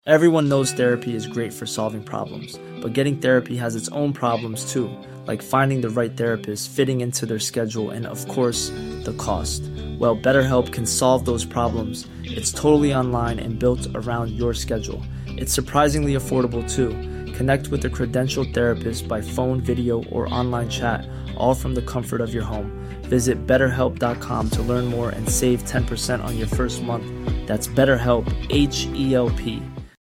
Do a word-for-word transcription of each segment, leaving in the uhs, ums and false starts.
Everyone knows therapy is great for solving problems, but getting therapy has its own problems too, like finding the right therapist, fitting into their schedule, and of course, the cost. Well, BetterHelp can solve those problems. It's totally online and built around your schedule. It's surprisingly affordable too. Connect with a credentialed therapist by phone, video, or online chat, all from the comfort of your home. Visit better help dot com to learn more and save ten percent on your first month. That's BetterHelp, H E L P.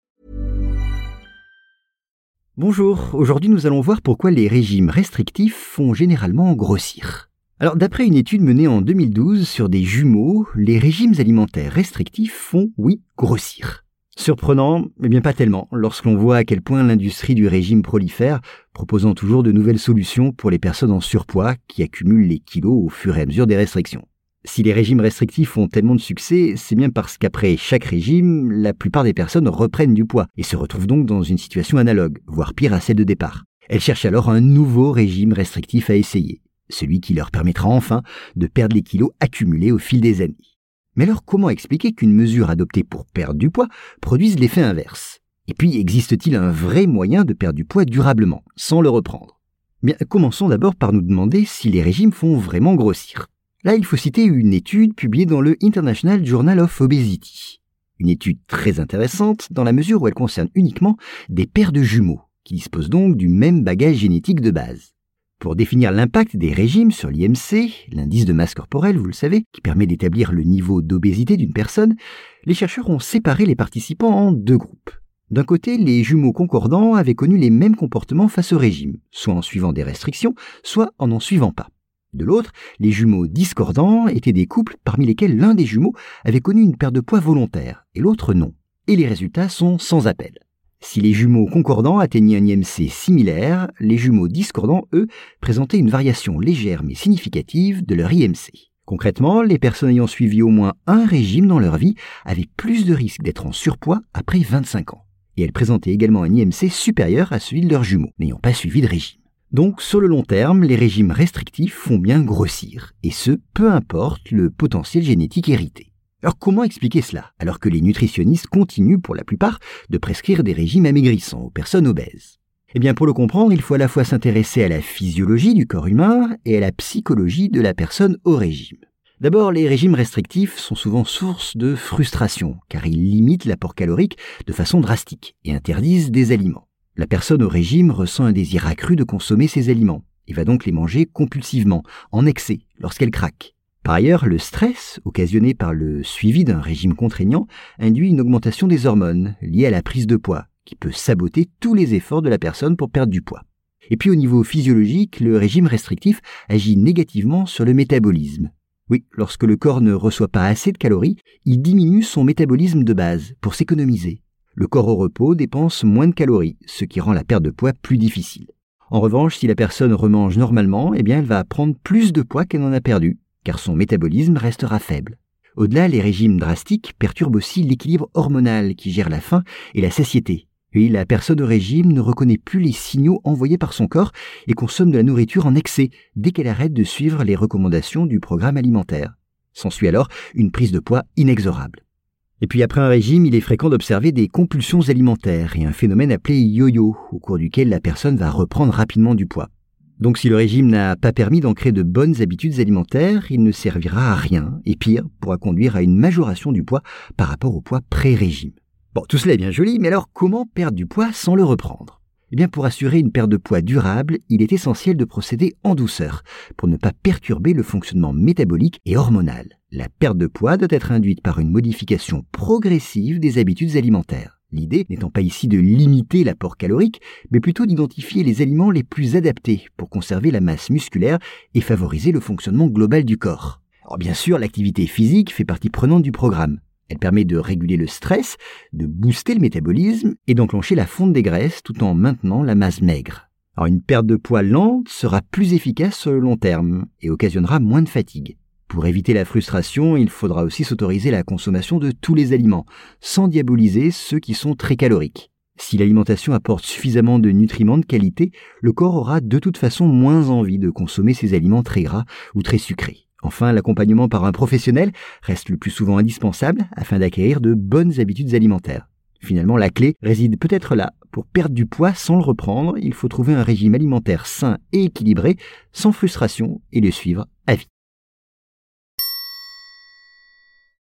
Bonjour, aujourd'hui nous allons voir pourquoi les régimes restrictifs font généralement grossir. Alors d'après une étude menée en deux mille douze sur des jumeaux, les régimes alimentaires restrictifs font, oui, grossir. Surprenant, mais bien pas tellement, lorsqu'on voit à quel point l'industrie du régime prolifère, proposant toujours de nouvelles solutions pour les personnes en surpoids qui accumulent les kilos au fur et à mesure des restrictions. Si les régimes restrictifs ont tellement de succès, c'est bien parce qu'après chaque régime, la plupart des personnes reprennent du poids et se retrouvent donc dans une situation analogue, voire pire à celle de départ. Elles cherchent alors un nouveau régime restrictif à essayer, celui qui leur permettra enfin de perdre les kilos accumulés au fil des années. Mais alors comment expliquer qu'une mesure adoptée pour perdre du poids produise l'effet inverse? Et puis existe-t-il un vrai moyen de perdre du poids durablement, sans le reprendre? Bien, commençons d'abord par nous demander si les régimes font vraiment grossir. Là, il faut citer une étude publiée dans le International Journal of Obesity. Une étude très intéressante dans la mesure où elle concerne uniquement des paires de jumeaux, qui disposent donc du même bagage génétique de base. Pour définir l'impact des régimes sur l'I M C, l'indice de masse corporelle, vous le savez, qui permet d'établir le niveau d'obésité d'une personne, les chercheurs ont séparé les participants en deux groupes. D'un côté, les jumeaux concordants avaient connu les mêmes comportements face au régime, soit en suivant des restrictions, soit en n'en suivant pas. De l'autre, les jumeaux discordants étaient des couples parmi lesquels l'un des jumeaux avait connu une perte de poids volontaire et l'autre non. Et les résultats sont sans appel. Si les jumeaux concordants atteignaient un I M C similaire, les jumeaux discordants, eux, présentaient une variation légère mais significative de leur I M C. Concrètement, les personnes ayant suivi au moins un régime dans leur vie avaient plus de risques d'être en surpoids après vingt-cinq ans. Et elles présentaient également un I M C supérieur à celui de leurs jumeaux, n'ayant pas suivi de régime. Donc, sur le long terme, les régimes restrictifs font bien grossir, et ce, peu importe le potentiel génétique hérité. Alors comment expliquer cela, alors que les nutritionnistes continuent pour la plupart de prescrire des régimes amaigrissants aux personnes obèses? Eh bien, pour le comprendre, il faut à la fois s'intéresser à la physiologie du corps humain et à la psychologie de la personne au régime. D'abord, les régimes restrictifs sont souvent source de frustration, car ils limitent l'apport calorique de façon drastique et interdisent des aliments. La personne au régime ressent un désir accru de consommer ces aliments et va donc les manger compulsivement, en excès, lorsqu'elle craque. Par ailleurs, le stress, occasionné par le suivi d'un régime contraignant, induit une augmentation des hormones liées à la prise de poids, qui peut saboter tous les efforts de la personne pour perdre du poids. Et puis au niveau physiologique, le régime restrictif agit négativement sur le métabolisme. Oui, lorsque le corps ne reçoit pas assez de calories, il diminue son métabolisme de base pour s'économiser. Le corps au repos dépense moins de calories, ce qui rend la perte de poids plus difficile. En revanche, si la personne remange normalement, eh bien elle va prendre plus de poids qu'elle en a perdu, car son métabolisme restera faible. Au-delà, les régimes drastiques perturbent aussi l'équilibre hormonal qui gère la faim et la satiété. Et la personne au régime ne reconnaît plus les signaux envoyés par son corps et consomme de la nourriture en excès dès qu'elle arrête de suivre les recommandations du programme alimentaire. S'ensuit alors une prise de poids inexorable. Et puis après un régime, il est fréquent d'observer des compulsions alimentaires et un phénomène appelé yo-yo, au cours duquel la personne va reprendre rapidement du poids. Donc si le régime n'a pas permis d'ancrer de bonnes habitudes alimentaires, il ne servira à rien, et pire, pourra conduire à une majoration du poids par rapport au poids pré-régime. Bon, tout cela est bien joli, mais alors comment perdre du poids sans le reprendre? Eh bien, pour assurer une perte de poids durable, il est essentiel de procéder en douceur, pour ne pas perturber le fonctionnement métabolique et hormonal. La perte de poids doit être induite par une modification progressive des habitudes alimentaires. L'idée n'étant pas ici de limiter l'apport calorique, mais plutôt d'identifier les aliments les plus adaptés pour conserver la masse musculaire et favoriser le fonctionnement global du corps. Alors bien sûr, l'activité physique fait partie prenante du programme. Elle permet de réguler le stress, de booster le métabolisme et d'enclencher la fonte des graisses tout en maintenant la masse maigre. Alors une perte de poids lente sera plus efficace sur le long terme et occasionnera moins de fatigue. Pour éviter la frustration, il faudra aussi s'autoriser la consommation de tous les aliments, sans diaboliser ceux qui sont très caloriques. Si l'alimentation apporte suffisamment de nutriments de qualité, le corps aura de toute façon moins envie de consommer ces aliments très gras ou très sucrés. Enfin, l'accompagnement par un professionnel reste le plus souvent indispensable afin d'acquérir de bonnes habitudes alimentaires. Finalement, la clé réside peut-être là. Pour perdre du poids sans le reprendre, il faut trouver un régime alimentaire sain et équilibré, sans frustration, et le suivre à vie.